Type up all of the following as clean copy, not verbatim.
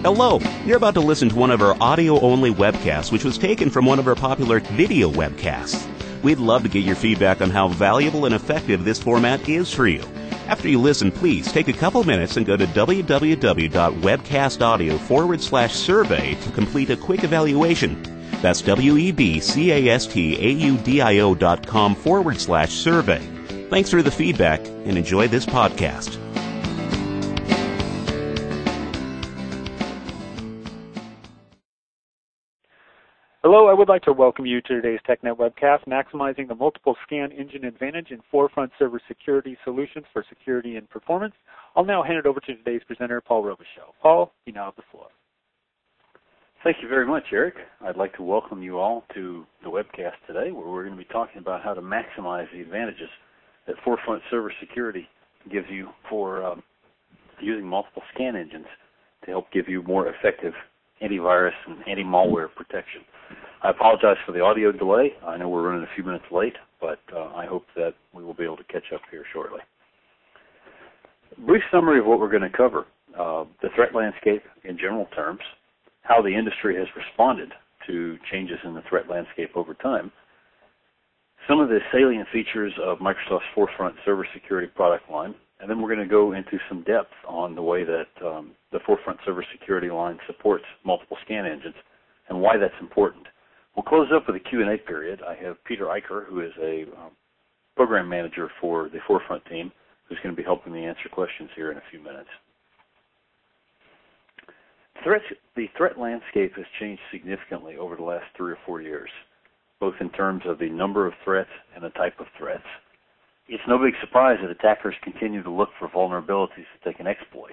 Hello, you're about to listen to one of our audio-only webcasts, which was taken from one of our popular video webcasts. We'd love to get your feedback on how valuable and effective this format is for you. After you listen, please take a couple minutes and go to www.webcastaudio.com/survey to complete a quick evaluation. That's webcastaudio.com/survey. Thanks for the feedback and enjoy this podcast. Hello, I would like to welcome you to today's TechNet webcast, Maximizing the Multiple Scan Engine Advantage in Forefront Server Security Solutions for Security and Performance. I'll now hand it over to today's presenter, Paul Robichaux. Paul, you now have the floor. Thank you very much, Eric. I'd like to welcome you all to the webcast today, where we're going to be talking about how to maximize the advantages that Forefront Server Security gives you for using multiple scan engines to help give you more effective antivirus and anti-malware protection. I apologize for the audio delay. I know we're running a few minutes late, but I hope that we will be able to catch up here shortly. Brief summary of what we're going to cover. The threat landscape in general terms, how the industry has responded to changes in the threat landscape over time, some of the salient features of Microsoft's Forefront Server Security product line, and then we're going to go into some depth on the way that the Forefront Server Security line supports multiple scan engines and why that's important. We'll close up with a Q&A period. I have Peter Eicher, who is a program manager for the Forefront team, who's going to be helping me answer questions here in a few minutes. The threat landscape has changed significantly over the last 3 or 4 years, both in terms of the number of threats and the type of threats. It's no big surprise that attackers continue to look for vulnerabilities that they can exploit.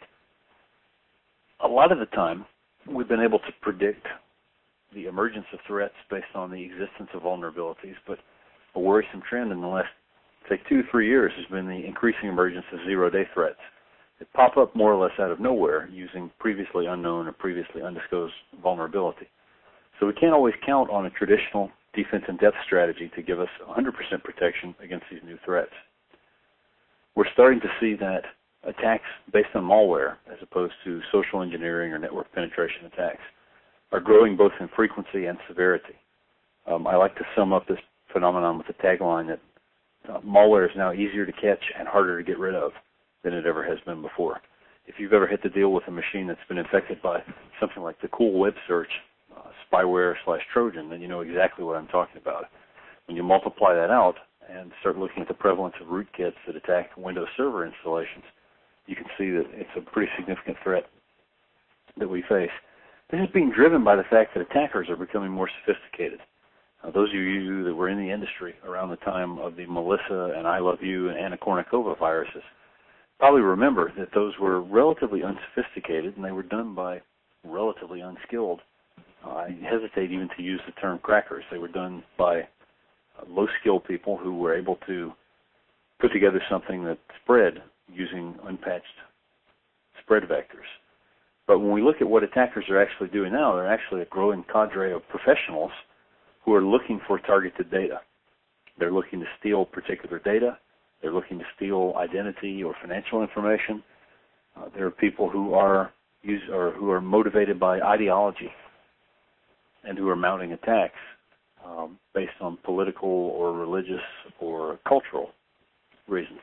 A lot of the time, we've been able to predict the emergence of threats based on the existence of vulnerabilities, but a worrisome trend in the last, say, 2-3 years has been the increasing emergence of zero-day threats that pop up more or less out of nowhere using previously unknown or previously undisclosed vulnerability. So we can't always count on a traditional defense in depth strategy to give us 100% protection against these new threats. We're starting to see that attacks based on malware, as opposed to social engineering or network penetration attacks, are growing both in frequency and severity. I like to sum up this phenomenon with the tagline that malware is now easier to catch and harder to get rid of than it ever has been before. If you've ever had to deal with a machine that's been infected by something like the cool web search, spyware/Trojan, then you know exactly what I'm talking about. When you multiply that out and start looking at the prevalence of rootkits that attack Windows Server installations, you can see that it's a pretty significant threat that we face. This is being driven by the fact that attackers are becoming more sophisticated. Those of you that were in the industry around the time of the Melissa and I Love You and Anna Kournikova viruses probably remember that those were relatively unsophisticated and they were done by relatively unskilled. I hesitate even to use the term crackers. They were done by low-skilled people who were able to put together something that spread using unpatched spread vectors. But when we look at what attackers are actually doing now, they're actually a growing cadre of professionals who are looking for targeted data. They're looking to steal particular data. They're looking to steal identity or financial information. There are people who are motivated by ideology and who are mounting attacks based on political or religious or cultural reasons.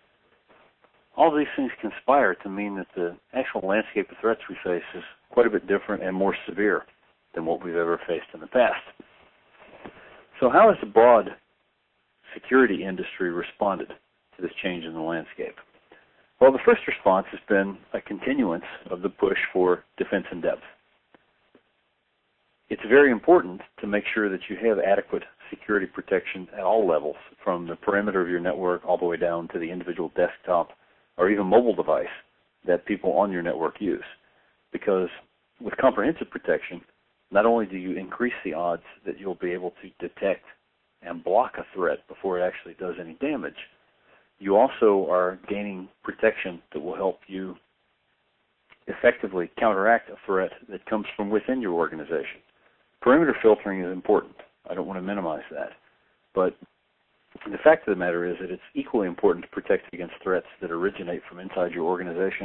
All these things conspire to mean that the actual landscape of threats we face is quite a bit different and more severe than what we've ever faced in the past. So how has the broad security industry responded to this change in the landscape? Well, the first response has been a continuance of the push for defense in depth. It's very important to make sure that you have adequate security protection at all levels, from the perimeter of your network all the way down to the individual desktop or even mobile device that people on your network use. Because with comprehensive protection, not only do you increase the odds that you'll be able to detect and block a threat before it actually does any damage, you also are gaining protection that will help you effectively counteract a threat that comes from within your organization. Perimeter filtering is important. I don't want to minimize that. But the fact of the matter is that it's equally important to protect against threats that originate from inside your organization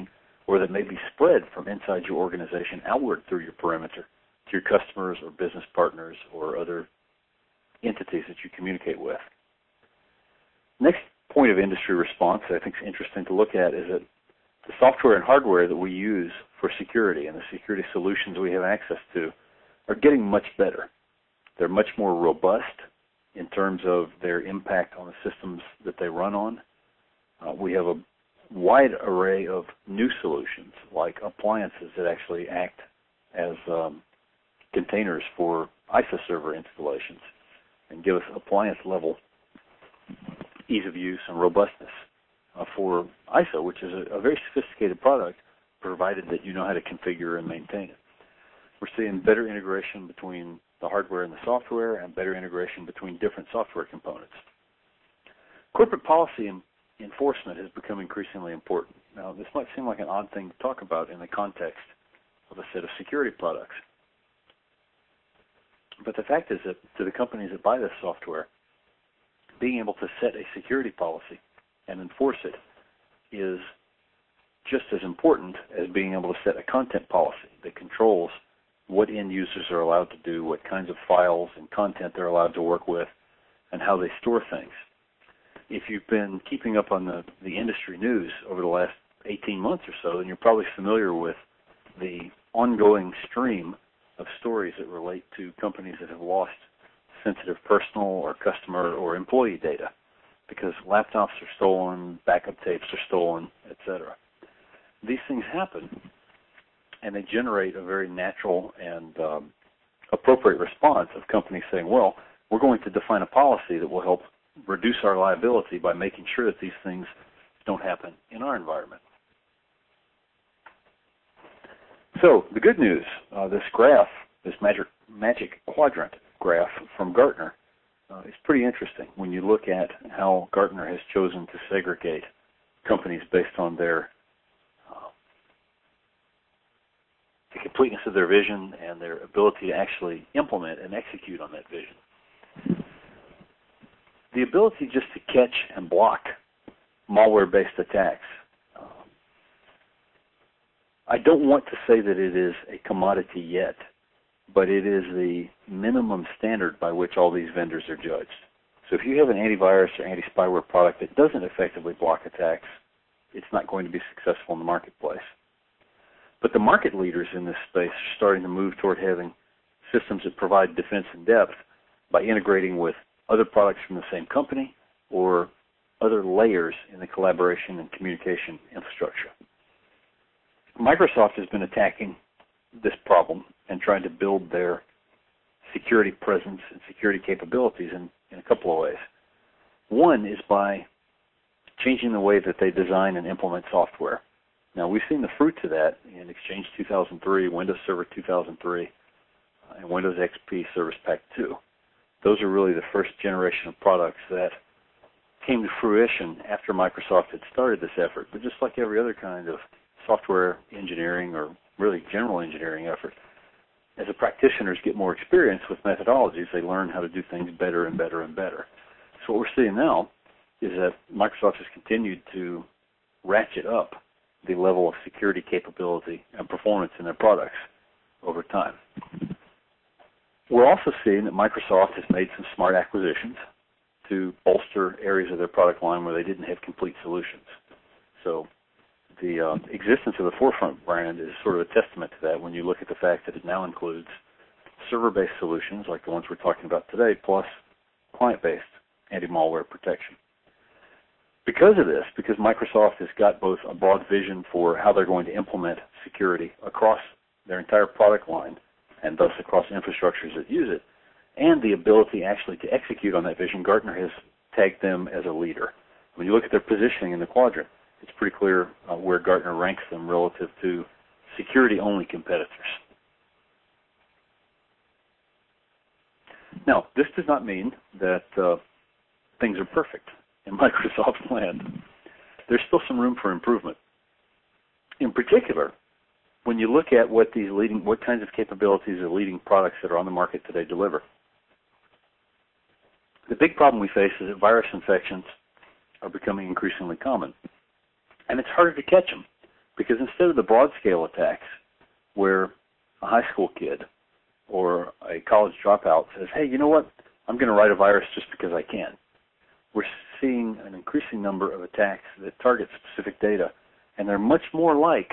or that may be spread from inside your organization outward through your perimeter to your customers or business partners or other entities that you communicate with. Next point of industry response that I think is interesting to look at is that the software and hardware that we use for security and the security solutions we have access to are getting much better. They're much more robust in terms of their impact on the systems that they run on. We have a wide array of new solutions like appliances that actually act as containers for ISO server installations and give us appliance level ease of use and robustness for ISO, which is a very sophisticated product provided that you know how to configure and maintain it. We're seeing better integration between the hardware and the software and better integration between different software components. Corporate policy enforcement has become increasingly important. Now, this might seem like an odd thing to talk about in the context of a set of security products. But the fact is that to the companies that buy this software, being able to set a security policy and enforce it is just as important as being able to set a content policy that controls what end users are allowed to do, what kinds of files and content they're allowed to work with, and how they store things. If you've been keeping up on the industry news over the last 18 months or so, then you're probably familiar with the ongoing stream of stories that relate to companies that have lost sensitive personal or customer or employee data because laptops are stolen, backup tapes are stolen, etc. These things happen, and they generate a very natural and appropriate response of companies saying, well, we're going to define a policy that will help reduce our liability by making sure that these things don't happen in our environment. So the good news, this graph, this magic quadrant graph from Gartner is pretty interesting when you look at how Gartner has chosen to segregate companies based on their the completeness of their vision and their ability to actually implement and execute on that vision. The ability just to catch and block malware-based attacks. I don't want to say that it is a commodity yet, but it is the minimum standard by which all these vendors are judged. So if you have an antivirus or anti-spyware product that doesn't effectively block attacks, it's not going to be successful in the marketplace. But the market leaders in this space are starting to move toward having systems that provide defense in depth by integrating with other products from the same company or other layers in the collaboration and communication infrastructure. Microsoft has been attacking this problem and trying to build their security presence and security capabilities in a couple of ways. One is by changing the way that they design and implement software. Now, we've seen the fruits of that in Exchange 2003, Windows Server 2003, and Windows XP Service Pack 2. Those are really the first generation of products that came to fruition after Microsoft had started this effort. But just like every other kind of software engineering or really general engineering effort, as the practitioners get more experience with methodologies, they learn how to do things better and better and better. So what we're seeing now is that Microsoft has continued to ratchet up the level of security capability and performance in their products over time. We're also seeing that Microsoft has made some smart acquisitions to bolster areas of their product line where they didn't have complete solutions. So the existence of the Forefront brand is sort of a testament to that when you look at the fact that it now includes server-based solutions like the ones we're talking about today, plus client-based anti-malware protection. Because of this, because Microsoft has got both a broad vision for how they're going to implement security across their entire product line and thus across infrastructures that use it, and the ability actually to execute on that vision, Gartner has tagged them as a leader. When you look at their positioning in the quadrant, it's pretty clear where Gartner ranks them relative to security-only competitors. Now, this does not mean that things are perfect in Microsoft's land. There's still some room for improvement. In particular, when you look at what kinds of capabilities the leading products that are on the market today deliver. The big problem we face is that virus infections are becoming increasingly common. And it's harder to catch them Because instead of the broad-scale attacks where a high school kid or a college dropout says, hey, you know what, I'm going to write a virus just because I can, we're seeing an increasing number of attacks that target specific data, and they're much more like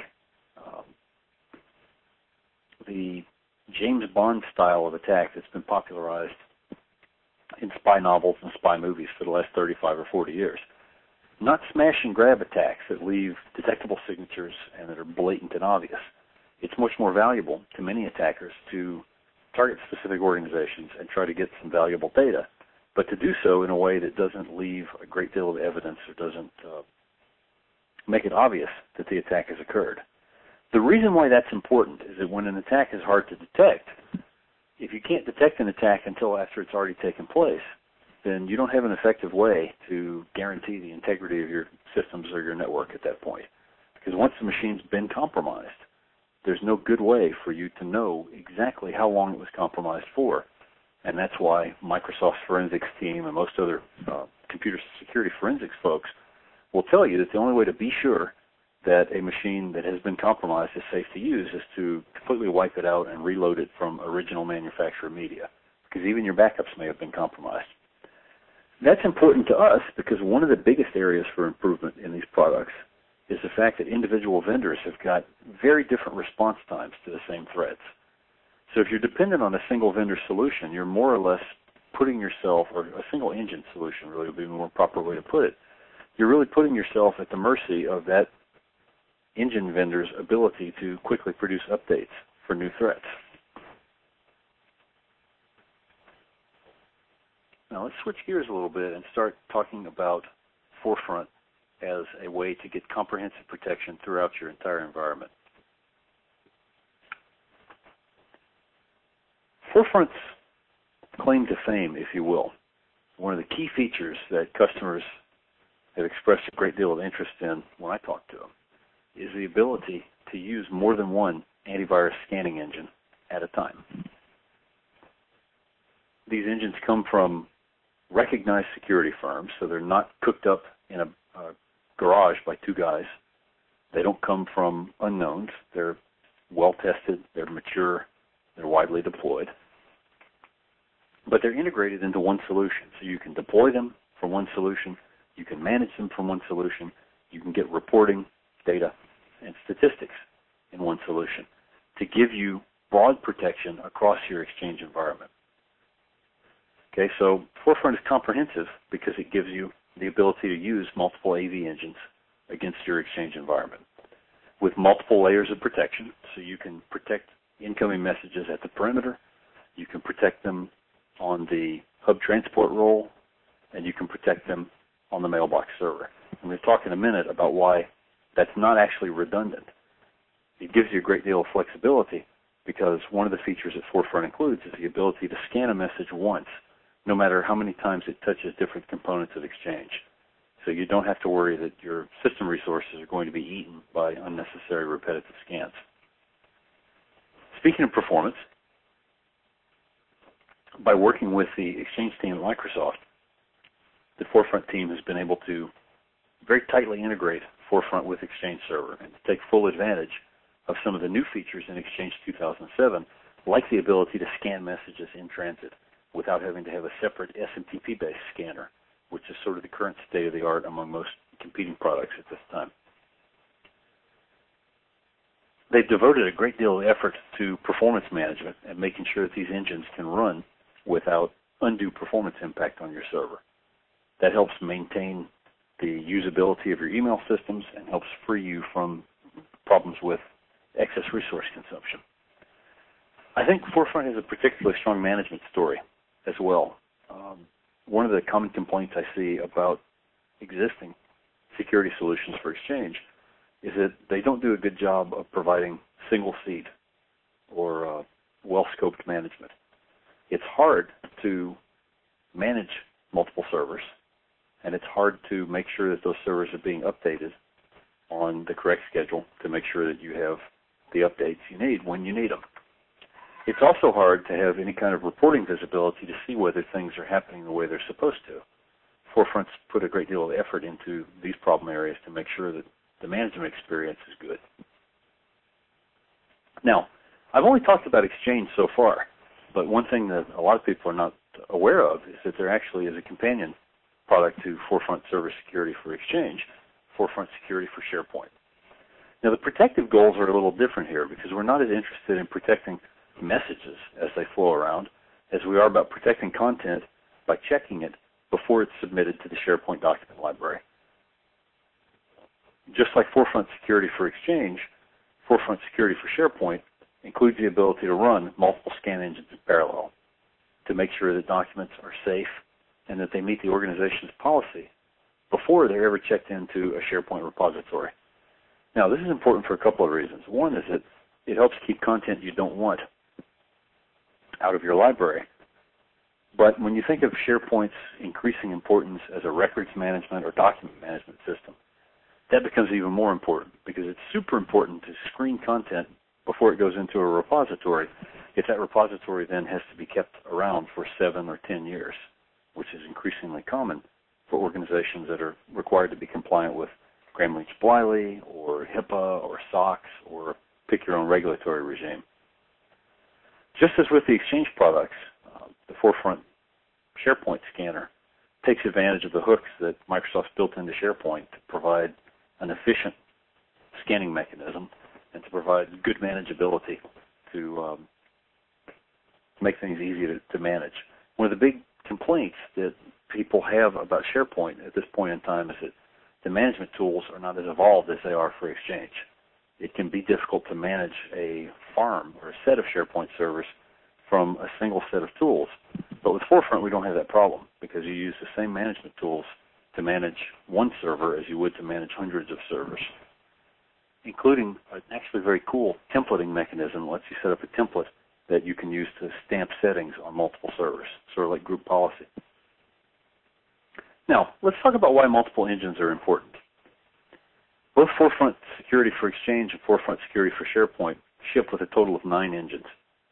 the James Bond style of attack that's been popularized in spy novels and spy movies for the last 35 or 40 years. Not smash and grab attacks that leave detectable signatures and that are blatant and obvious. It's much more valuable to many attackers to target specific organizations and try to get some valuable data, but to do so in a way that doesn't leave a great deal of evidence or doesn't make it obvious that the attack has occurred. The reason why that's important is that when an attack is hard to detect, if you can't detect an attack until after it's already taken place, then you don't have an effective way to guarantee the integrity of your systems or your network at that point. Because once the machine's been compromised, there's no good way for you to know exactly how long it was compromised for. And that's why Microsoft's forensics team and most other computer security forensics folks will tell you that the only way to be sure that a machine that has been compromised is safe to use is to completely wipe it out and reload it from original manufacturer media, because even your backups may have been compromised. That's important to us because one of the biggest areas for improvement in these products is the fact that individual vendors have got very different response times to the same threats. So if you're dependent on a single vendor solution, you're more or less putting yourself, or a single engine solution really would be a more proper way to put it, you're really putting yourself at the mercy of that engine vendor's ability to quickly produce updates for new threats. Now let's switch gears a little bit and start talking about Forefront as a way to get comprehensive protection throughout your entire environment. Forefront's claim to fame, if you will, one of the key features that customers have expressed a great deal of interest in when I talk to them, is the ability to use more than one antivirus scanning engine at a time. These engines come from recognized security firms, so they're not cooked up in a garage by two guys. They don't come from unknowns. They're well-tested, they're mature, they're widely deployed. But they're integrated into one solution, so you can deploy them from one solution, you can manage them from one solution, you can get reporting, data, and statistics in one solution to give you broad protection across your Exchange environment. Okay, so Forefront is comprehensive because it gives you the ability to use multiple AV engines against your Exchange environment with multiple layers of protection, so you can protect incoming messages at the perimeter, you can protect them on the hub transport role, and you can protect them on the mailbox server. I'm going to talk in a minute about why that's not actually redundant. It gives you a great deal of flexibility because one of the features that Forefront includes is the ability to scan a message once, no matter how many times it touches different components of Exchange. So you don't have to worry that your system resources are going to be eaten by unnecessary repetitive scans. Speaking of performance, by working with the Exchange team at Microsoft, the Forefront team has been able to very tightly integrate Forefront with Exchange Server and to take full advantage of some of the new features in Exchange 2007, like the ability to scan messages in transit without having to have a separate SMTP-based scanner, which is sort of the current state of the art among most competing products at this time. They've devoted a great deal of effort to performance management and making sure that these engines can run without undue performance impact on your server. That helps maintain the usability of your email systems and helps free you from problems with excess resource consumption. I think Forefront has a particularly strong management story as well. One of the common complaints I see about existing security solutions for Exchange is that they don't do a good job of providing single seat or well-scoped management. It's hard to manage multiple servers, and it's hard to make sure that those servers are being updated on the correct schedule to make sure that you have the updates you need when you need them. It's also hard to have any kind of reporting visibility to see whether things are happening the way they're supposed to. Forefront's put a great deal of effort into these problem areas to make sure that the management experience is good. Now, I've only talked about Exchange so far, but one thing that a lot of people are not aware of is that there actually is a companion product to Forefront Server Security for Exchange, Forefront Security for SharePoint. Now, the protective goals are a little different here because we're not as interested in protecting messages as they flow around as we are about protecting content by checking it before it's submitted to the SharePoint document library. Just like Forefront Security for Exchange, Forefront Security for SharePoint includes the ability to run multiple scan engines in parallel to make sure that documents are safe and that they meet the organization's policy before they're ever checked into a SharePoint repository. Now, this is important for a couple of reasons. One is that it helps keep content you don't want out of your library. But when you think of SharePoint's increasing importance as a records management or document management system, that becomes even more important because it's super important to screen content before it goes into a repository if that repository then has to be kept around for 7 or 10 years, which is increasingly common for organizations that are required to be compliant with Gramm-Leach-Bliley or HIPAA or SOX or pick your own regulatory regime. Just as with the Exchange products, the Forefront SharePoint scanner takes advantage of the hooks that Microsoft's built into SharePoint to provide an efficient scanning mechanism and to provide good manageability to make things easy to manage. One of the big complaints that people have about SharePoint at this point in time is that the management tools are not as evolved as they are for Exchange. It can be difficult to manage a farm or a set of SharePoint servers from a single set of tools. But with Forefront, we don't have that problem because you use the same management tools to manage one server as you would to manage hundreds of servers, including an actually very cool templating mechanism that lets you set up a template that you can use to stamp settings on multiple servers, sort of like group policy. Now, let's talk about why multiple engines are important. Both Forefront Security for Exchange and Forefront Security for SharePoint ship with a total of 9 engines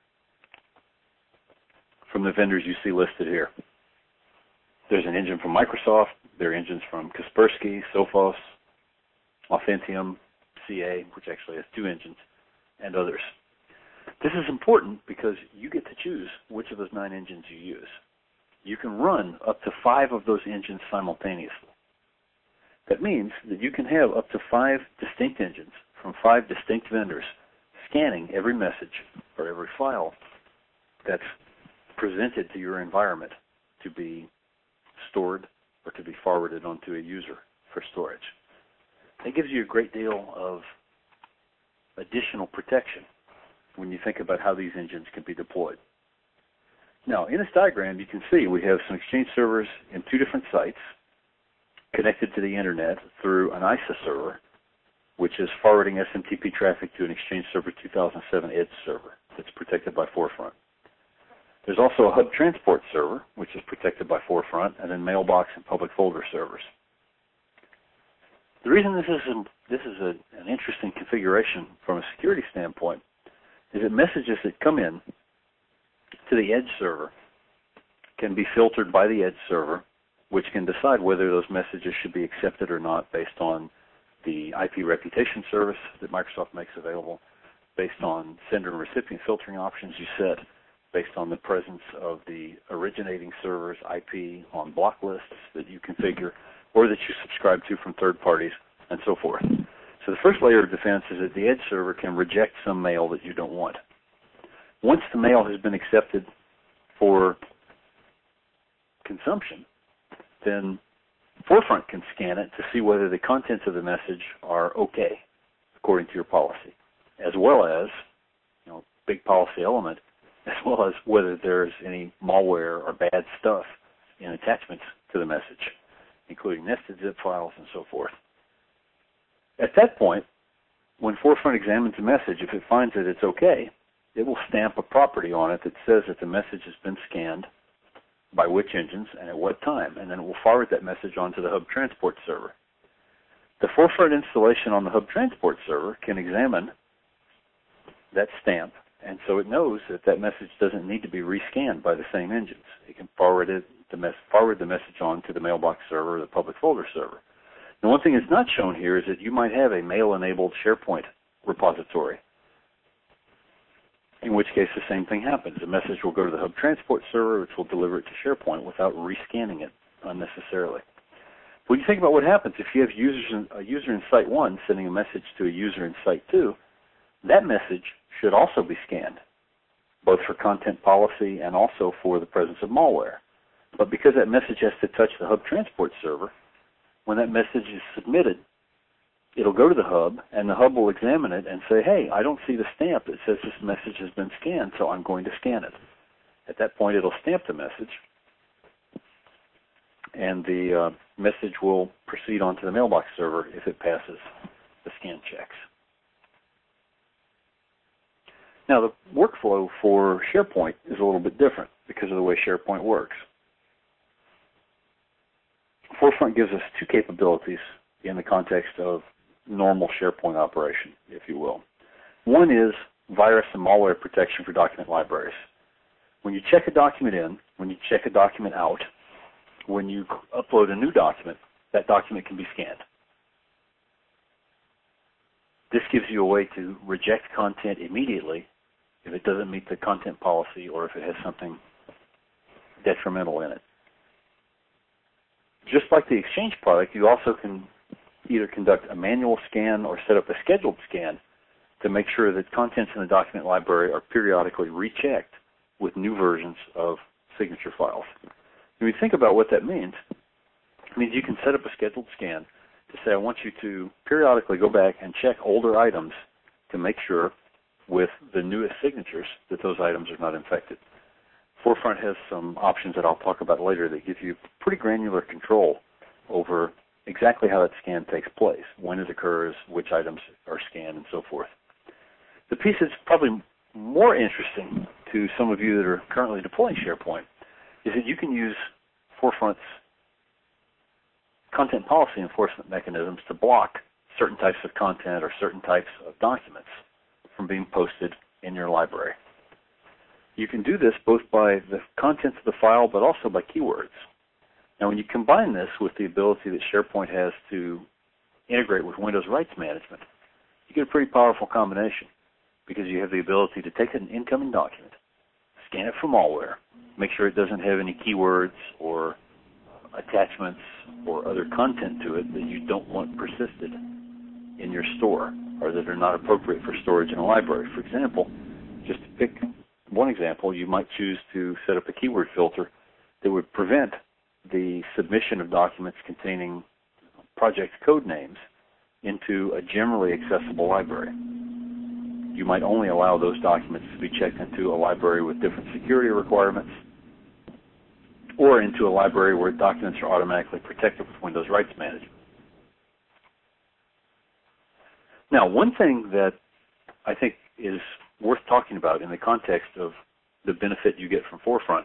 from the vendors you see listed here. There's an engine from Microsoft, there are engines from Kaspersky, Sophos, Authentium, CA, which actually has 2 engines, and others. This is important because you get to choose which of those 9 engines you use. You can run up to 5 of those engines simultaneously. That means that you can have up to 5 distinct engines from 5 distinct vendors scanning every message or every file that's presented to your environment to be stored or to be forwarded onto a user for storage. That gives you a great deal of additional protection when you think about how these engines can be deployed. Now, in this diagram, you can see we have some Exchange servers in 2 different sites connected to the Internet through an ISA server, which is forwarding SMTP traffic to an Exchange Server 2007 Edge server that's protected by Forefront. There's also a Hub Transport server, which is protected by Forefront, and then mailbox and public folder servers. The reason this is an interesting configuration from a security standpoint is that messages that come in to the Edge server can be filtered by the Edge server, which can decide whether those messages should be accepted or not based on the IP reputation service that Microsoft makes available, based on sender and recipient filtering options you set, based on the presence of the originating server's IP on block lists that you configure or that you subscribe to from third parties, and so forth. So the first layer of defense is that the Edge server can reject some mail that you don't want. Once the mail has been accepted for consumption, then Forefront can scan it to see whether the contents of the message are okay according to your policy, as well as, big policy element, as well as whether there's any malware or bad stuff in attachments to the message, including nested zip files and so forth. At that point, when Forefront examines a message, if it finds that it's okay, it will stamp a property on it that says that the message has been scanned by which engines and at what time, and then it will forward that message onto the Hub Transport server. The Forefront installation on the Hub Transport server can examine that stamp, and so it knows that that message doesn't need to be rescanned by the same engines. It can forward the message on to the mailbox server or the public folder server. Now, one thing that's not shown here is that you might have a mail-enabled SharePoint repository, in which case the same thing happens. The message will go to the Hub Transport Server, which will deliver it to SharePoint without rescanning it unnecessarily. When you think about what happens if you have a user in Site 1 sending a message to a user in Site 2, that message should also be scanned, both for content policy and also for the presence of malware. But because that message has to touch the Hub Transport Server, when that message is submitted, it'll go to the Hub, and the Hub will examine it and say, hey, I don't see the stamp that says this message has been scanned, so I'm going to scan it. At that point, it'll stamp the message, and the message will proceed onto the mailbox server if it passes the scan checks. Now, the workflow for SharePoint is a little bit different because of the way SharePoint works. Forefront gives us two capabilities in the context of normal SharePoint operation, if you will. One is virus and malware protection for document libraries. When you check a document in, when you check a document out, when you upload a new document, that document can be scanned. This gives you a way to reject content immediately if it doesn't meet the content policy or if it has something detrimental in it. Just like the Exchange product, you also can either conduct a manual scan or set up a scheduled scan to make sure that contents in the document library are periodically rechecked with new versions of signature files. When you think about what that means, it means you can set up a scheduled scan to say, I want you to periodically go back and check older items to make sure with the newest signatures that those items are not infected. Forefront has some options that I'll talk about later that give you pretty granular control over exactly how that scan takes place, when it occurs, which items are scanned, and so forth. The piece that's probably more interesting to some of you that are currently deploying SharePoint is that you can use Forefront's content policy enforcement mechanisms to block certain types of content or certain types of documents from being posted in your library. You can do this both by the contents of the file but also by keywords. Now, when you combine this with the ability that SharePoint has to integrate with Windows Rights Management, you get a pretty powerful combination because you have the ability to take an incoming document, scan it for malware, make sure it doesn't have any keywords or attachments or other content to it that you don't want persisted in your store or that are not appropriate for storage in a library. For example, just to pick one example, you might choose to set up a keyword filter that would prevent the submission of documents containing project code names into a generally accessible library. You might only allow those documents to be checked into a library with different security requirements or into a library where documents are automatically protected with Windows Rights Management. Now, one thing that I think is worth talking about in the context of the benefit you get from Forefront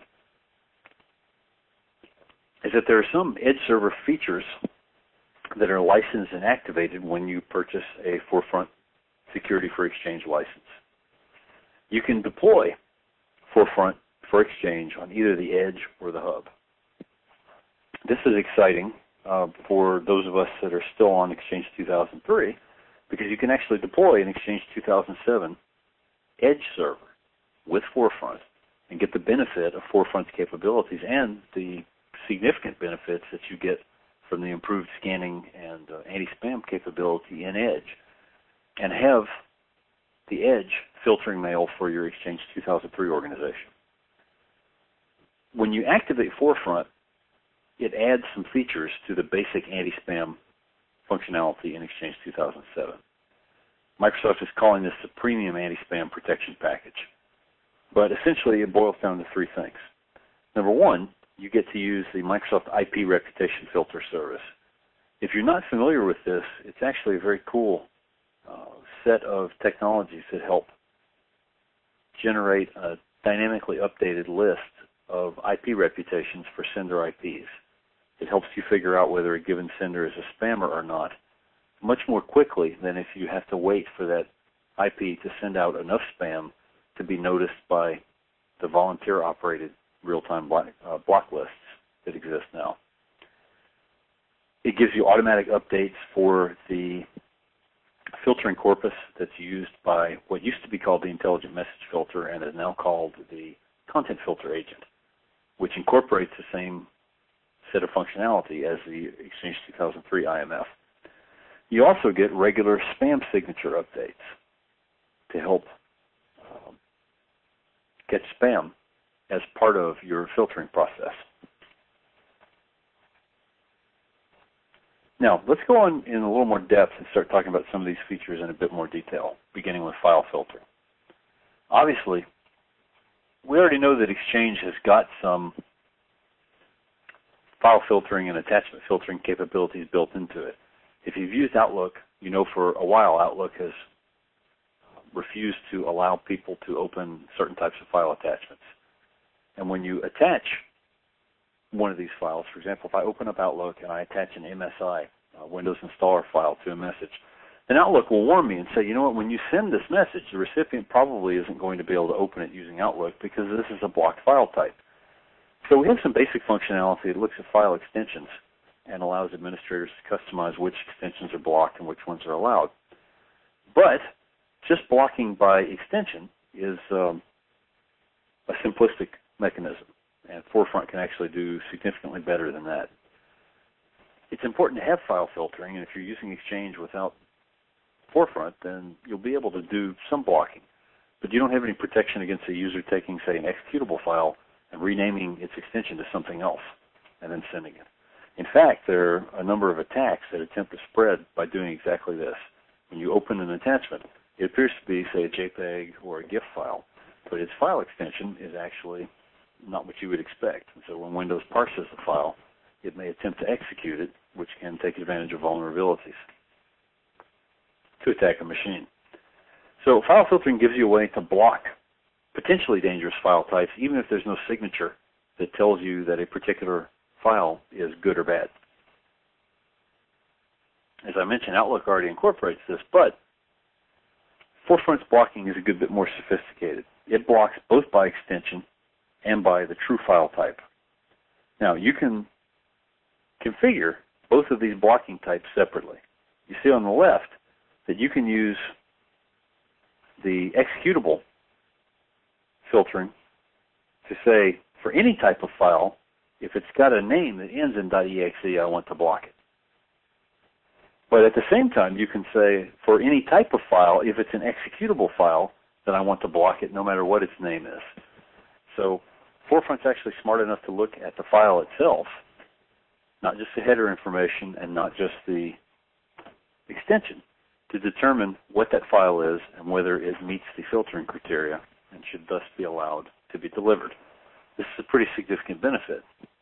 is that there are some Edge server features that are licensed and activated when you purchase a Forefront Security for Exchange license. You can deploy Forefront for Exchange on either the Edge or the Hub. This is exciting for those of us that are still on Exchange 2003 because you can actually deploy an Exchange 2007 Edge server with Forefront and get the benefit of Forefront's capabilities and the significant benefits that you get from the improved scanning and anti-spam capability in Edge, and have the Edge filtering mail for your Exchange 2003 organization. When you activate Forefront, it adds some features to the basic anti-spam functionality in Exchange 2007. Microsoft is calling this the Premium Anti-Spam Protection Package. But essentially, it boils down to three things. Number one, you get to use the Microsoft IP Reputation Filter service. If you're not familiar with this, it's actually a very cool set of technologies that help generate a dynamically updated list of IP reputations for sender IPs. It helps you figure out whether a given sender is a spammer or not much more quickly than if you have to wait for that IP to send out enough spam to be noticed by the volunteer-operated real-time block lists that exist now. It gives you automatic updates for the filtering corpus that's used by what used to be called the intelligent message filter and is now called the content filter agent, which incorporates the same set of functionality as the Exchange 2003 IMF. You also get regular spam signature updates to help catch spam as part of your filtering process. Now, let's go on in a little more depth and start talking about some of these features in a bit more detail, beginning with file filtering. Obviously, we already know that Exchange has got some file filtering and attachment filtering capabilities built into it. If you've used Outlook, you know for a while Outlook has refused to allow people to open certain types of file attachments. And when you attach one of these files, for example, if I open up Outlook and I attach an MSI, Windows Installer file to a message, then Outlook will warn me and say, you know what, when you send this message, the recipient probably isn't going to be able to open it using Outlook because this is a blocked file type. So we have some basic functionality that looks at file extensions and allows administrators to customize which extensions are blocked and which ones are allowed. But just blocking by extension is a simplistic mechanism, and Forefront can actually do significantly better than that. It's important to have file filtering, and if you're using Exchange without Forefront, then you'll be able to do some blocking. But you don't have any protection against a user taking, say, an executable file and renaming its extension to something else and then sending it. In fact, there are a number of attacks that attempt to spread by doing exactly this. When you open an attachment, it appears to be, say, a JPEG or a GIF file, but its file extension is actually not what you would expect. And so when Windows parses the file, it may attempt to execute it, which can take advantage of vulnerabilities to attack a machine. So file filtering gives you a way to block potentially dangerous file types, even if there's no signature that tells you that a particular file is good or bad. As I mentioned, Outlook already incorporates this, but Forefront's blocking is a good bit more sophisticated. It blocks both by extension and by the true file type. Now, you can configure both of these blocking types separately. You see on the left that you can use the executable filtering to say, for any type of file, if it's got a name that ends in .exe, I want to block it. But at the same time, you can say, for any type of file, if it's an executable file, then I want to block it no matter what its name is. So Forefront's actually smart enough to look at the file itself, not just the header information and not just the extension, to determine what that file is and whether it meets the filtering criteria and should thus be allowed to be delivered. This is a pretty significant benefit.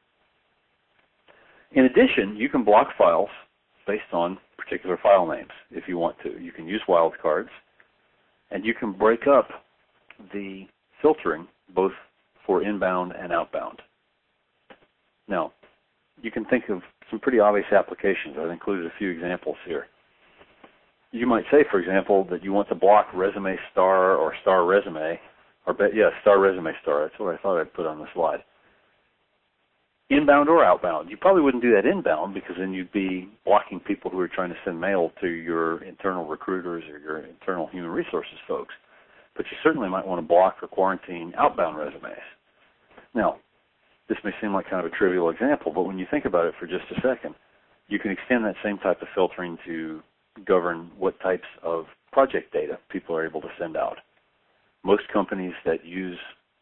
In addition, you can block files based on particular file names if you want to. You can use wildcards, and you can break up the filtering both for inbound and outbound. Now, you can think of some pretty obvious applications. I've included a few examples here. You might say, for example, that you want to block resume star or star resume, or star resume star. That's what I thought I'd put on the slide. Inbound or outbound. You probably wouldn't do that inbound because then you'd be blocking people who are trying to send mail to your internal recruiters or your internal human resources folks. But you certainly might want to block or quarantine outbound resumes. Now, this may seem like kind of a trivial example, but when you think about it for just a second, you can extend that same type of filtering to govern what types of project data people are able to send out. Most companies that use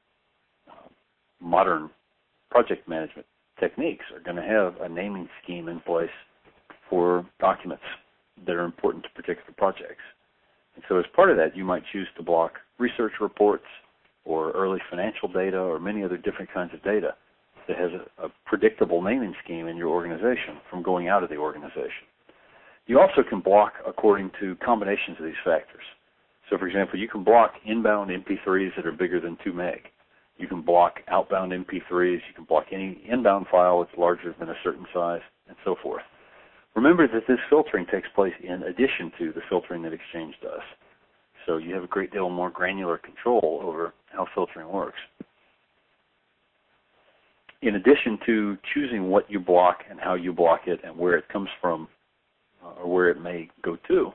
modern project management techniques are going to have a naming scheme in place for documents that are important to particular projects. And so as part of that, you might choose to block research reports or early financial data or many other different kinds of data that has a predictable naming scheme in your organization from going out of the organization. You also can block according to combinations of these factors. So, for example, you can block inbound MP3s that are bigger than 2 meg. You can block outbound MP3s. You can block any inbound file that's larger than a certain size, and so forth. Remember that this filtering takes place in addition to the filtering that Exchange does. So you have a great deal more granular control over how filtering works. in addition to choosing what you block and how you block it and where it comes from or where it may go to,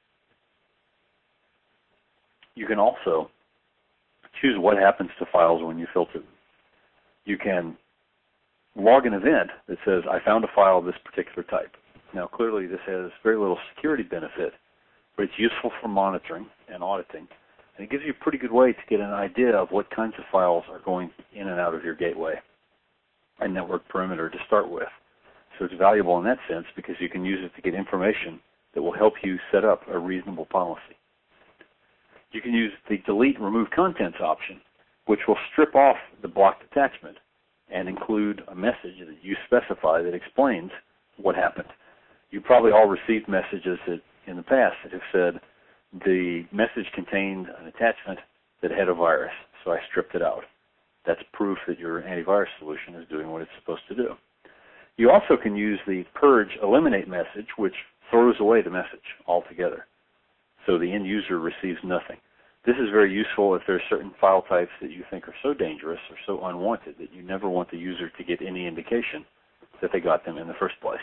you can also choose what happens to files when you filter them. You can log an event that says, I found a file of this particular type. Now, clearly this has very little security benefit, but it's useful for monitoring and auditing. And it gives you a pretty good way to get an idea of what kinds of files are going in and out of your gateway and network perimeter to start with. So it's valuable in that sense because you can use it to get information that will help you set up a reasonable policy. You can use the delete remove contents option, which will strip off the blocked attachment and include a message that you specify that explains what happened. You probably all received messages that, in the past that have said the message contained an attachment that had a virus, so I stripped it out. That's proof that your antivirus solution is doing what it's supposed to do. You also can use the purge eliminate message, which throws away the message altogether, so the end user receives nothing. This is very useful if there are certain file types that you think are so dangerous or so unwanted that you never want the user to get any indication that they got them in the first place.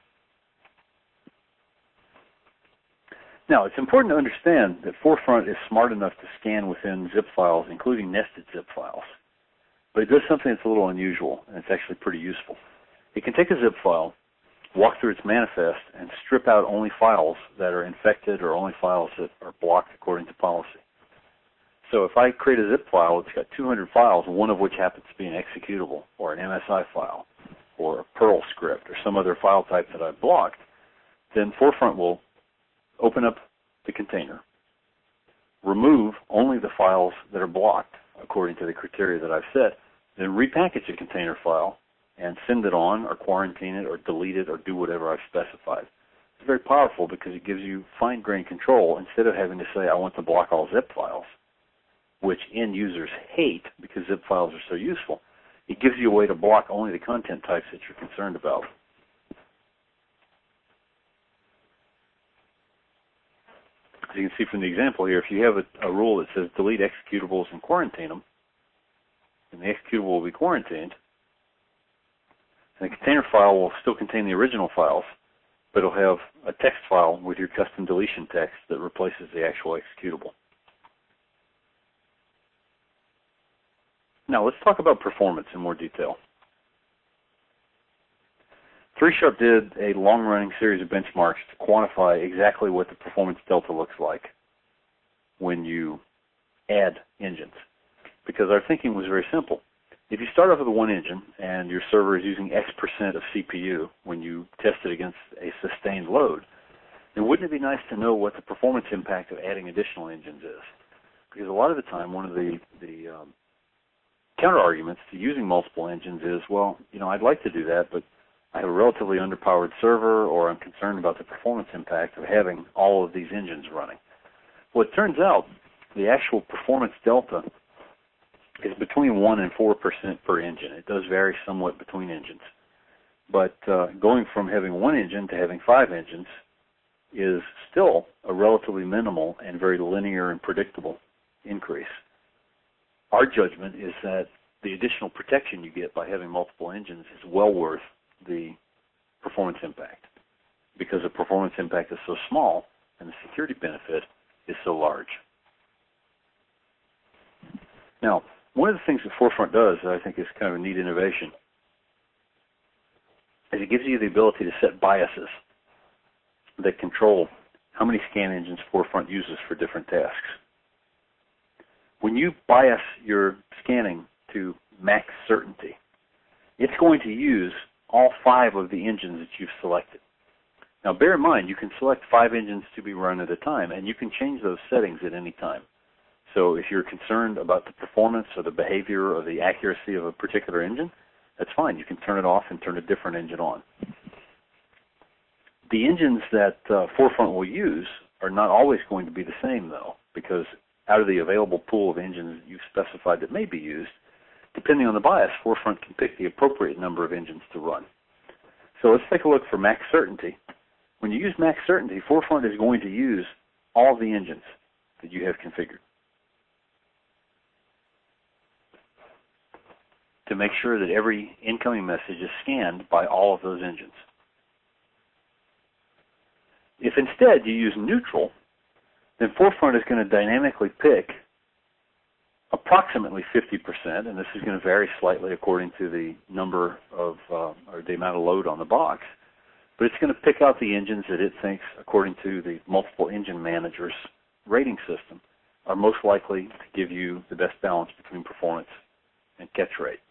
Now, it's important to understand that Forefront is smart enough to scan within zip files, including nested zip files. But it does something that's a little unusual, and it's actually pretty useful. It can take a zip file, walk through its manifest, and strip out only files that are infected or only files that are blocked according to policy. So if I create a zip file, it's got 200 files, one of which happens to be an executable or an MSI file or a Perl script or some other file type that I've blocked, then Forefront will open up the container, remove only the files that are blocked according to the criteria that I've set, then repackage a container file and send it on or quarantine it or delete it or do whatever I've specified. It's very powerful because it gives you fine-grained control instead of having to say, I want to block all zip files, which end users hate because zip files are so useful. It gives you a way to block only the content types that you're concerned about. As you can see from the example here, if you have a rule that says delete executables and quarantine them, then the executable will be quarantined, and the container file will still contain the original files, but it'll have a text file with your custom deletion text that replaces the actual executable. Now let's talk about performance in more detail. 3Sharp did a long-running series of benchmarks to quantify exactly what the performance delta looks like when you add engines, because our thinking was very simple. If you start off with one engine and your server is using X% of CPU when you test it against a sustained load, then wouldn't it be nice to know what the performance impact of adding additional engines is? Because a lot of the time, one of the counter-arguments to using multiple engines is, well, I'd like to do that, but I have a relatively underpowered server, or I'm concerned about the performance impact of having all of these engines running. Well, it turns out the actual performance delta is between 1% and 4% per engine. It does vary somewhat between engines. But going from having one engine to having 5 engines is still a relatively minimal and very linear and predictable increase. Our judgment is that the additional protection you get by having multiple engines is well worth the performance impact, because the performance impact is so small and the security benefit is so large. Now, one of the things that Forefront does that I think is kind of a neat innovation is it gives you the ability to set biases that control how many scan engines Forefront uses for different tasks. When you bias your scanning to max certainty, it's going to use all 5 of the engines that you've selected. Now bear in mind, you can select 5 engines to be run at a time, and you can change those settings at any time. So if you're concerned about the performance or the behavior or the accuracy of a particular engine, that's fine. You can turn it off and turn a different engine on. The engines that Forefront will use are not always going to be the same, though, because out of the available pool of engines that you've specified that may be used, depending on the bias, Forefront can pick the appropriate number of engines to run. So let's take a look for max certainty. When you use max certainty, Forefront is going to use all the engines that you have configured. to make sure that every incoming message is scanned by all of those engines. If instead you use neutral, then Forefront is going to dynamically pick approximately 50%, and this is going to vary slightly according to the number of, or the amount of load on the box, but it's going to pick out the engines that it thinks, according to the multiple engine manager's rating system, are most likely to give you the best balance between performance and catch rate.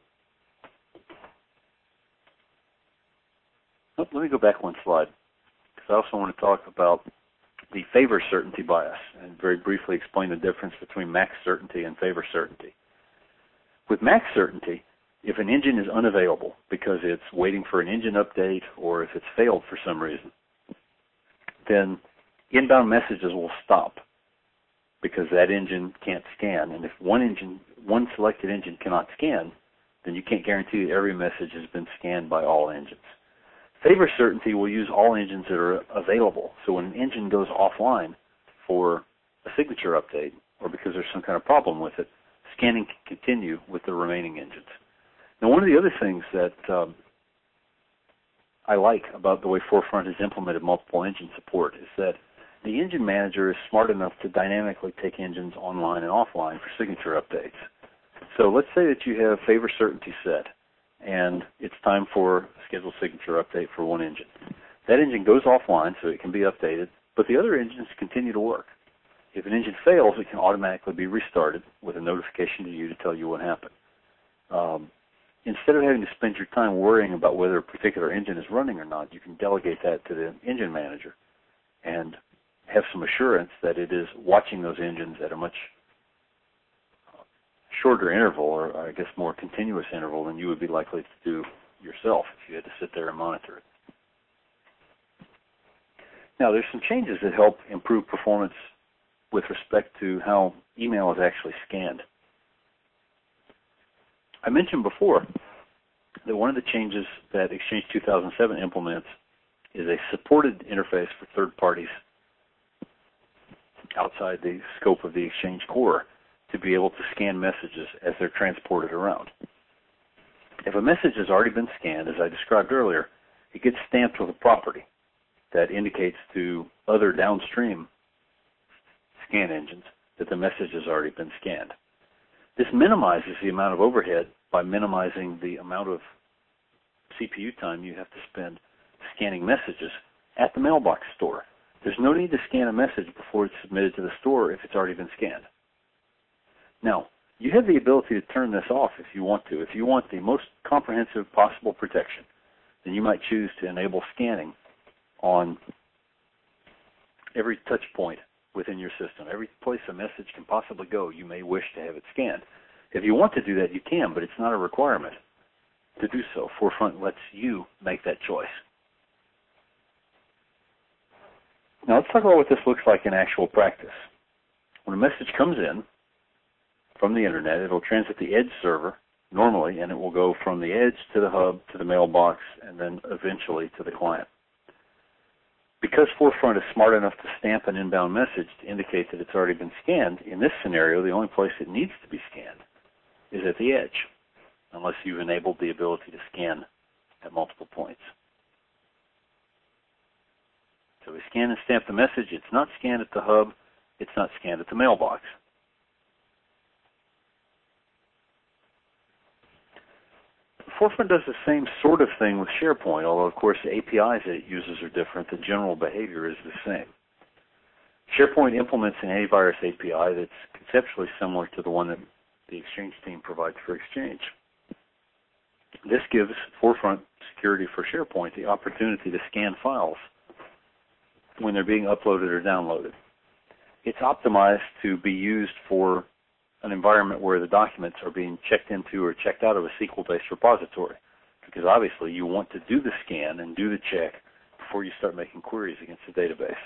Let me go back one slide, because I also want to talk about the favor certainty bias and very briefly explain the difference between max certainty and favor certainty. With max certainty, if an engine is unavailable because it's waiting for an engine update or if it's failed for some reason, then inbound messages will stop because that engine can't scan. And if one selected engine cannot scan, then you can't guarantee that every message has been scanned by all engines. Favor certainty will use all engines that are available. So when an engine goes offline for a signature update or because there's some kind of problem with it, scanning can continue with the remaining engines. Now, one of the other things that I like about the way Forefront has implemented multiple engine support is that the engine manager is smart enough to dynamically take engines online and offline for signature updates. So let's say that you have favor certainty set, and it's time for a scheduled signature update for one engine. That engine goes offline so it can be updated, but the other engines continue to work. If an engine fails, it can automatically be restarted with a notification to you to tell you what happened. Instead of having to spend your time worrying about whether a particular engine is running or not, you can delegate that to the engine manager and have some assurance that it is watching those engines at a much shorter interval, or I guess more continuous interval, than you would be likely to do yourself if you had to sit there and monitor it. Now, there's some changes that help improve performance with respect to how email is actually scanned. I mentioned before that one of the changes that Exchange 2007 implements is a supported interface for third parties outside the scope of the Exchange core to be able to scan messages as they're transported around. If a message has already been scanned, as I described earlier, it gets stamped with a property that indicates to other downstream scan engines that the message has already been scanned. This minimizes the amount of overhead by minimizing the amount of CPU time you have to spend scanning messages at the mailbox store. There's no need to scan a message before it's submitted to the store if it's already been scanned. Now, you have the ability to turn this off if you want to. If you want the most comprehensive possible protection, then you might choose to enable scanning on every touch point within your system. Every place a message can possibly go, you may wish to have it scanned. If you want to do that, you can, but it's not a requirement to do so. Forefront lets you make that choice. Now let's talk about what this looks like in actual practice. When a message comes in from the internet, it will transit the edge server normally, and it will go from the edge to the hub to the mailbox and then eventually to the client. Because Forefront is smart enough to stamp an inbound message to indicate that it's already been scanned, in this scenario, the only place it needs to be scanned is at the edge, unless you've enabled the ability to scan at multiple points. So we scan and stamp the message. It's not scanned at the hub. It's not scanned at the mailbox. Forefront does the same sort of thing with SharePoint, although, of course, the APIs that it uses are different. The general behavior is the same. SharePoint implements an antivirus API that's conceptually similar to the one that the Exchange team provides for Exchange. This gives Forefront Security for SharePoint the opportunity to scan files when they're being uploaded or downloaded. It's optimized to be used for an environment where the documents are being checked into or checked out of a SQL-based repository, because obviously you want to do the scan and do the check before you start making queries against the database.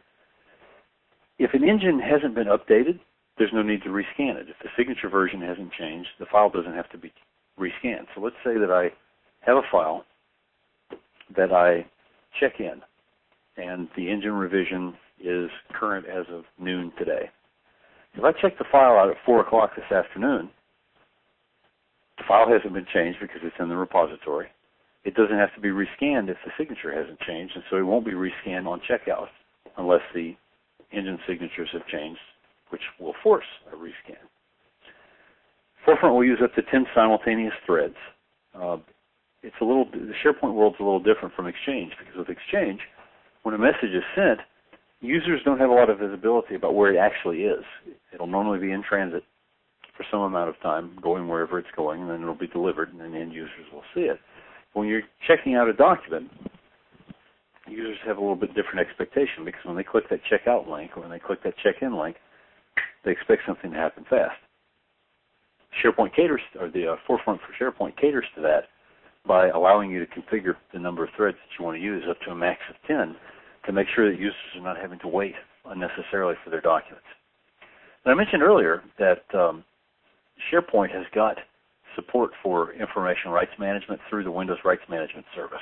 If an engine hasn't been updated, there's no need to rescan it. If the signature version hasn't changed, the file doesn't have to be rescanned. So let's say that I have a file that I check in, and the engine revision is current as of noon today. If I check the file out at 4 o'clock this afternoon, The file hasn't been changed because it's in the repository. It doesn't have to be rescanned if the signature hasn't changed, and so it won't be rescanned on checkout unless the engine signatures have changed, which will force a rescan. Forefront will use up to 10 simultaneous threads. The SharePoint world's a little different from Exchange, because with Exchange, when a message is sent, users don't have a lot of visibility about where it actually is. It'll normally be in transit for some amount of time, going wherever it's going, and then it'll be delivered, and then end users will see it. When you're checking out a document, users have a little bit different expectation, because when they click that checkout link or when they click that check-in link, they expect something to happen fast. SharePoint caters, or the Forefront for SharePoint caters to that by allowing you to configure the number of threads that you want to use up to a max of 10 to make sure that users are not having to wait unnecessarily for their documents. And I mentioned earlier that SharePoint has got support for information rights management through the Windows Rights Management Service.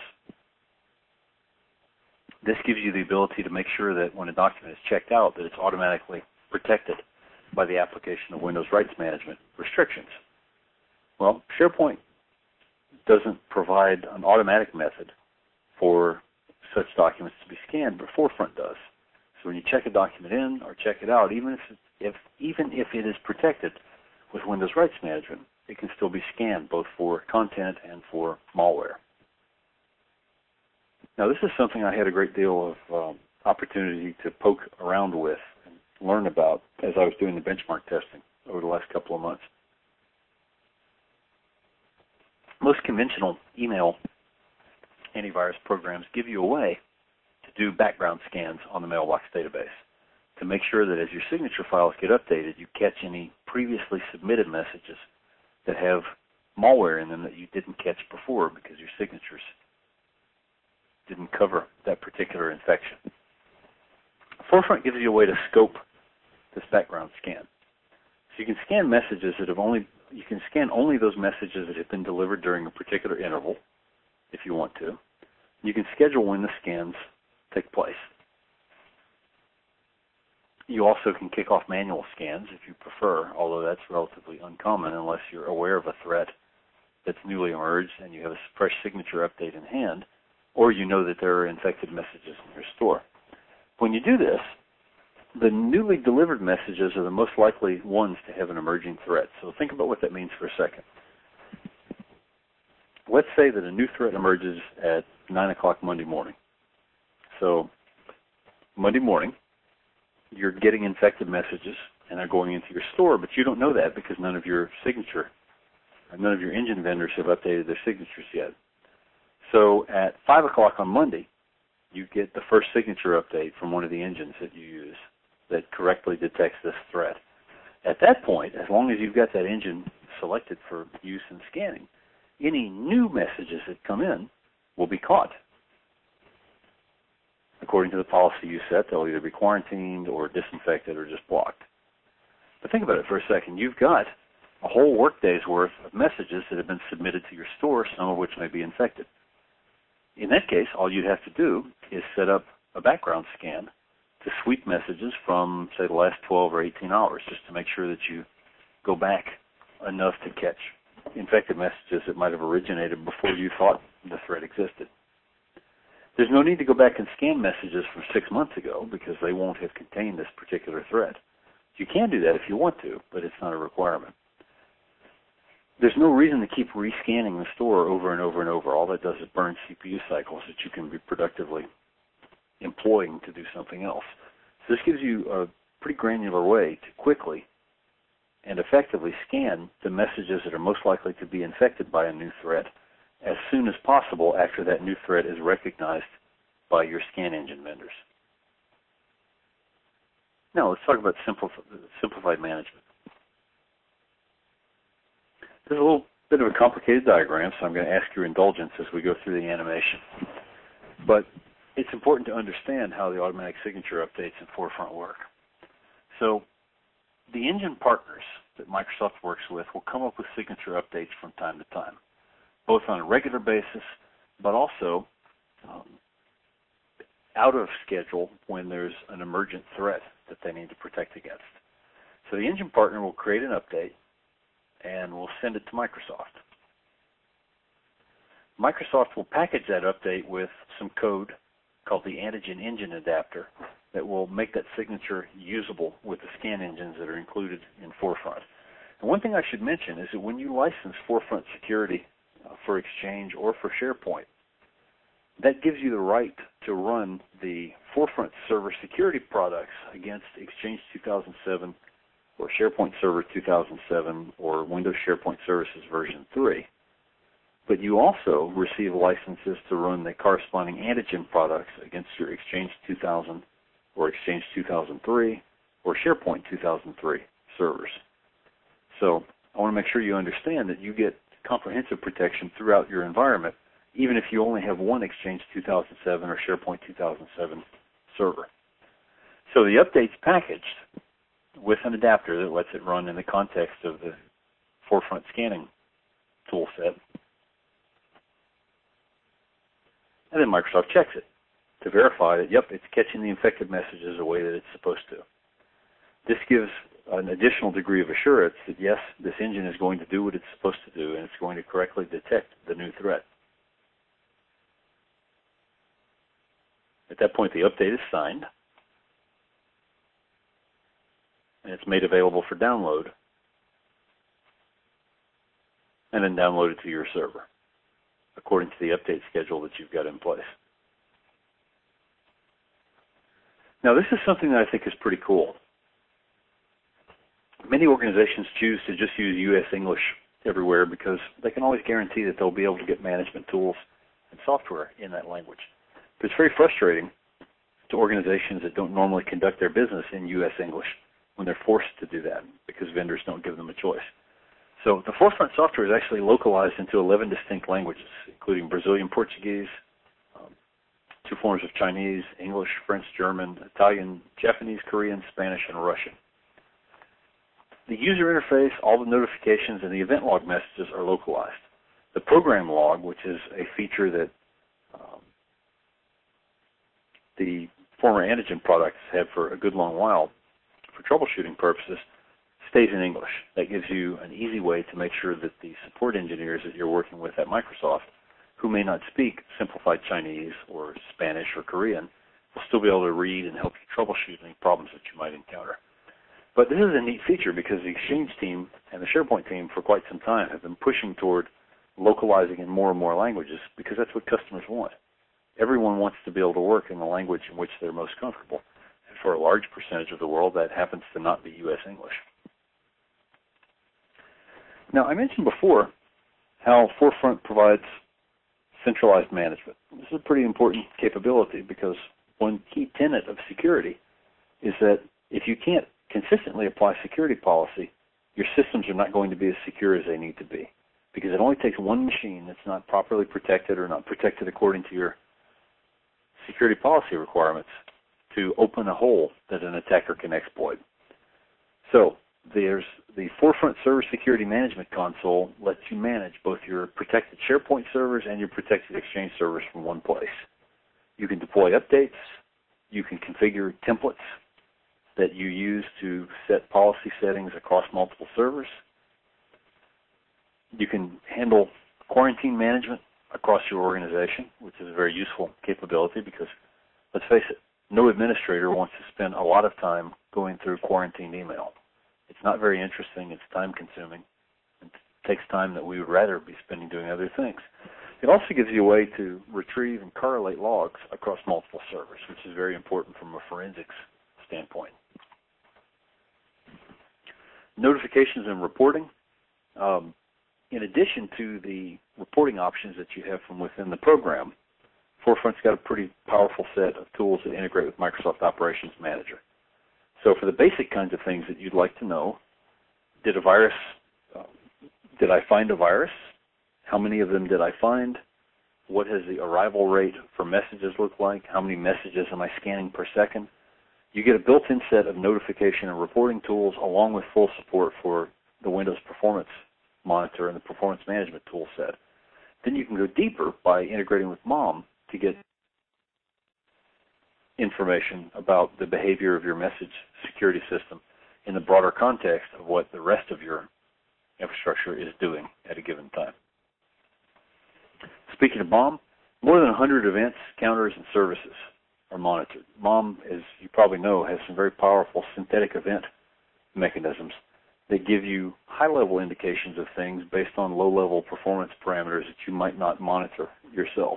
This gives you the ability to make sure that when a document is checked out, that it's automatically protected by the application of Windows Rights Management restrictions. Well, SharePoint doesn't provide an automatic method for such documents to be scanned, but Forefront does. So when you check a document in or check it out, even if it is protected with Windows Rights Management, it can still be scanned both for content and for malware. Now, this is something I had a great deal of opportunity to poke around with and learn about as I was doing the benchmark testing over the last couple of months. Most conventional email antivirus programs give you a way to do background scans on the mailbox database to make sure that as your signature files get updated, you catch any previously submitted messages that have malware in them that you didn't catch before because your signatures didn't cover that particular infection. Forefront gives you a way to scope this background scan. So you can scan messages that you can scan only those messages that have been delivered during a particular interval, if you want to. You can schedule when the scans take place. You also can kick off manual scans if you prefer, although that's relatively uncommon unless you're aware of a threat that's newly emerged and you have a fresh signature update in hand, or you know that there are infected messages in your store. When you do this, the newly delivered messages are the most likely ones to have an emerging threat. So think about what that means for a second. Let's say that a new threat emerges at 9 o'clock Monday morning. So Monday morning, you're getting infected messages and they're going into your store, but you don't know that because none of your engine vendors have updated their signatures yet. So at 5 o'clock on Monday, you get the first signature update from one of the engines that you use that correctly detects this threat. At that point, as long as you've got that engine selected for use in scanning, any new messages that come in will be caught. According to the policy you set, they'll either be quarantined or disinfected or just blocked. But think about it for a second. You've got a whole workday's worth of messages that have been submitted to your store, some of which may be infected. In that case, all you'd have to do is set up a background scan to sweep messages from, say, the last 12 or 18 hours, just to make sure that you go back enough to catch infected messages that might have originated before you thought the threat existed. There's no need to go back and scan messages from 6 months ago because they won't have contained this particular threat. You can do that if you want to, but it's not a requirement. There's no reason to keep rescanning the store over and over and over. All that does is burn CPU cycles that you can be productively employing to do something else. So this gives you a pretty granular way to quickly and effectively scan the messages that are most likely to be infected by a new threat as soon as possible after that new threat is recognized by your scan engine vendors. Now let's talk about simplified management. This is a little bit of a complicated diagram, so I'm going to ask your indulgence as we go through the animation. But it's important to understand how the automatic signature updates in Forefront work. So the engine partners that Microsoft works with will come up with signature updates from time to time, both on a regular basis, but also out of schedule when there's an emergent threat that they need to protect against. So the engine partner will create an update and we'll send it to Microsoft. Microsoft will package that update with some code called the Antigen Engine Adapter that will make that signature usable with the scan engines that are included in Forefront. And one thing I should mention is that when you license Forefront Security for Exchange or for SharePoint, that gives you the right to run the Forefront Server Security products against Exchange 2007 or SharePoint Server 2007 or Windows SharePoint Services version 3. But you also receive licenses to run the corresponding Antigen products against your Exchange 2000 or Exchange 2003 or SharePoint 2003 servers. So I want to make sure you understand that you get comprehensive protection throughout your environment, even if you only have one Exchange 2007 or SharePoint 2007 server. So the update's packaged with an adapter that lets it run in the context of the Forefront scanning tool set. And then Microsoft checks it to verify that, yep, it's catching the infected messages the way that it's supposed to. This gives an additional degree of assurance that, yes, this engine is going to do what it's supposed to do, and it's going to correctly detect the new threat. At that point, the update is signed, and it's made available for download, and then downloaded to your server, according to the update schedule that you've got in place. Now, this is something that I think is pretty cool. Many organizations choose to just use U.S. English everywhere because they can always guarantee that they'll be able to get management tools and software in that language. But it's very frustrating to organizations that don't normally conduct their business in U.S. English when they're forced to do that because vendors don't give them a choice. So the Forefront software is actually localized into 11 distinct languages, including Brazilian Portuguese, 2 forms of Chinese, English, French, German, Italian, Japanese, Korean, Spanish, and Russian. The user interface, all the notifications, and the event log messages are localized. The program log, which is a feature that the former Antigen products had for a good long while for troubleshooting purposes, stays in English. That gives you an easy way to make sure that the support engineers that you're working with at Microsoft, who may not speak simplified Chinese or Spanish or Korean, will still be able to read and help you troubleshoot any problems that you might encounter. But this is a neat feature because the Exchange team and the SharePoint team for quite some time have been pushing toward localizing in more and more languages because that's what customers want. Everyone wants to be able to work in the language in which they're most comfortable. And for a large percentage of the world, that happens to not be U.S. English. Now, I mentioned before how Forefront provides centralized management. This is a pretty important capability because one key tenet of security is that if you can't consistently apply security policy, your systems are not going to be as secure as they need to be because it only takes one machine that's not properly protected or not protected according to your security policy requirements to open a hole that an attacker can exploit. So there's the Forefront Server Security Management Console lets you manage both your protected SharePoint servers and your protected Exchange servers from one place. You can deploy updates. You can configure templates that you use to set policy settings across multiple servers. You can handle quarantine management across your organization, which is a very useful capability because, let's face it, no administrator wants to spend a lot of time going through quarantined email. It's not very interesting. It's time-consuming. It takes time that we would rather be spending doing other things. It also gives you a way to retrieve and correlate logs across multiple servers, which is very important from a forensics standpoint. Notifications and reporting. In addition to the reporting options that you have from within the program, Forefront's got a pretty powerful set of tools that integrate with Microsoft Operations Manager. So for the basic kinds of things that you'd like to know, did I find a virus? How many of them did I find? What has the arrival rate for messages look like? How many messages am I scanning per second? You get a built-in set of notification and reporting tools along with full support for the Windows Performance Monitor and the Performance Management tool set. Then you can go deeper by integrating with MOM to get information about the behavior of your message security system in the broader context of what the rest of your infrastructure is doing at a given time. Speaking of MOM, more than 100 events, counters, and services are monitored. MOM, as you probably know, has some very powerful synthetic event mechanisms that give you high-level indications of things based on low-level performance parameters that you might not monitor yourself.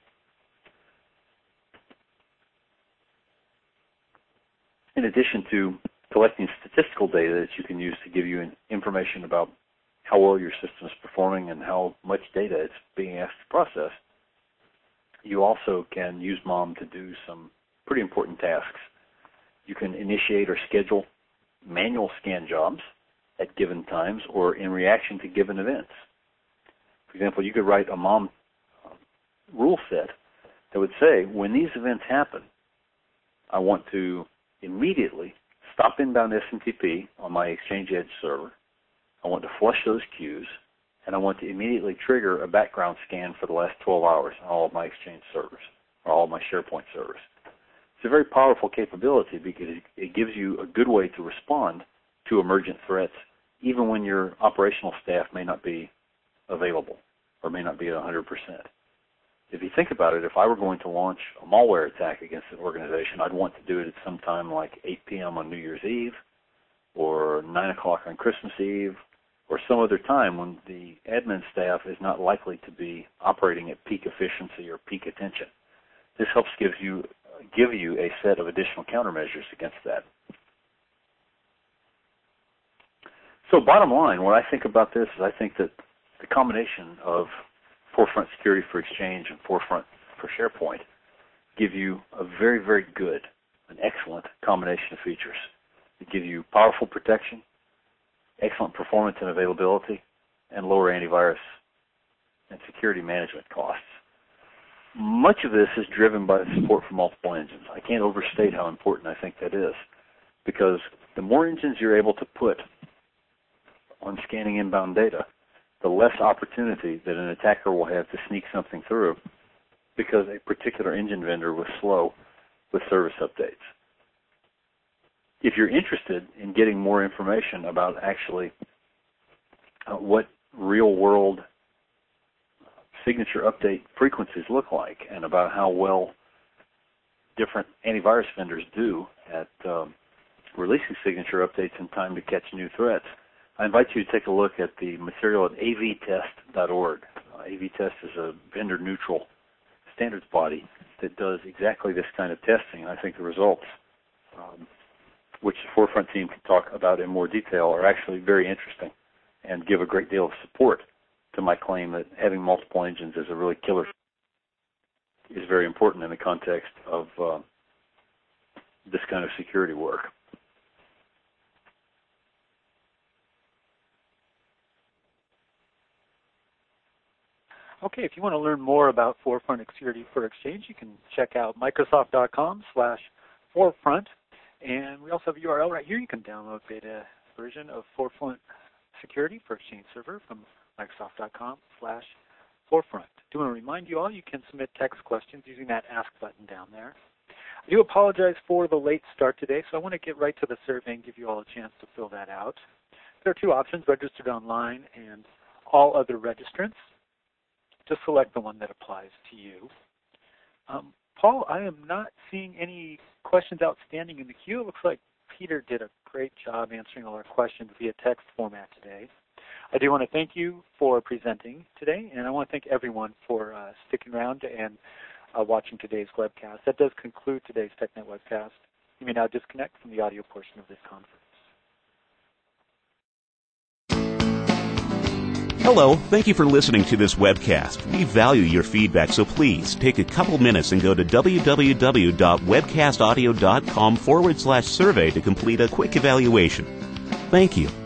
In addition to collecting statistical data that you can use to give you information about how well your system is performing and how much data it's being asked to process, you also can use MOM to do some pretty important tasks. You can initiate or schedule manual scan jobs at given times or in reaction to given events. For example, you could write a MOM rule set that would say, when these events happen, I want to immediately stop inbound SMTP on my Exchange Edge server. I want to flush those queues, and I want to immediately trigger a background scan for the last 12 hours on all of my Exchange servers or all of my SharePoint servers. It's a very powerful capability because it gives you a good way to respond to emergent threats, even when your operational staff may not be available or may not be at 100%. If you think about it, if I were going to launch a malware attack against an organization, I'd want to do it at some time like 8 p.m. on New Year's Eve or 9 o'clock on Christmas Eve or some other time when the admin staff is not likely to be operating at peak efficiency or peak attention. This helps give you a set of additional countermeasures against that. So bottom line, when I think about this, is I think that the combination of Forefront Security for Exchange and Forefront for SharePoint give you a very, very good, an excellent combination of features. They give you powerful protection, excellent performance and availability, and lower antivirus and security management costs. Much of this is driven by the support for multiple engines. I can't overstate how important I think that is, because the more engines you're able to put on scanning inbound data, the less opportunity that an attacker will have to sneak something through because a particular engine vendor was slow with service updates. If you're interested in getting more information about actually what real-world signature update frequencies look like and about how well different antivirus vendors do at releasing signature updates in time to catch new threats, I invite you to take a look at the material at avtest.org. AVTest is a vendor-neutral standards body that does exactly this kind of testing. I think the results, which the Forefront team can talk about in more detail, are actually very interesting and give a great deal of support to my claim that having multiple engines as a really killer is very important in the context of this kind of security work. Okay, if you want to learn more about Forefront Security for Exchange, you can check out Microsoft.com/Forefront. And we also have a URL right here. You can download beta version of Forefront Security for Exchange Server from Microsoft.com/Forefront. I do want to remind you all you can submit text questions using that Ask button down there. I do apologize for the late start today, so I want to get right to the survey and give you all a chance to fill that out. There are two options, registered online and all other registrants. Just select the one that applies to you. Paul, I am not seeing any questions outstanding in the queue. It looks like Peter did a great job answering all our questions via text format today. I do want to thank you for presenting today, and I want to thank everyone for sticking around and watching today's webcast. That does conclude today's TechNet webcast. You may now disconnect from the audio portion of this conference. Hello, thank you for listening to this webcast. We value your feedback, so please take a couple minutes and go to www.webcastaudio.com/survey to complete a quick evaluation. Thank you.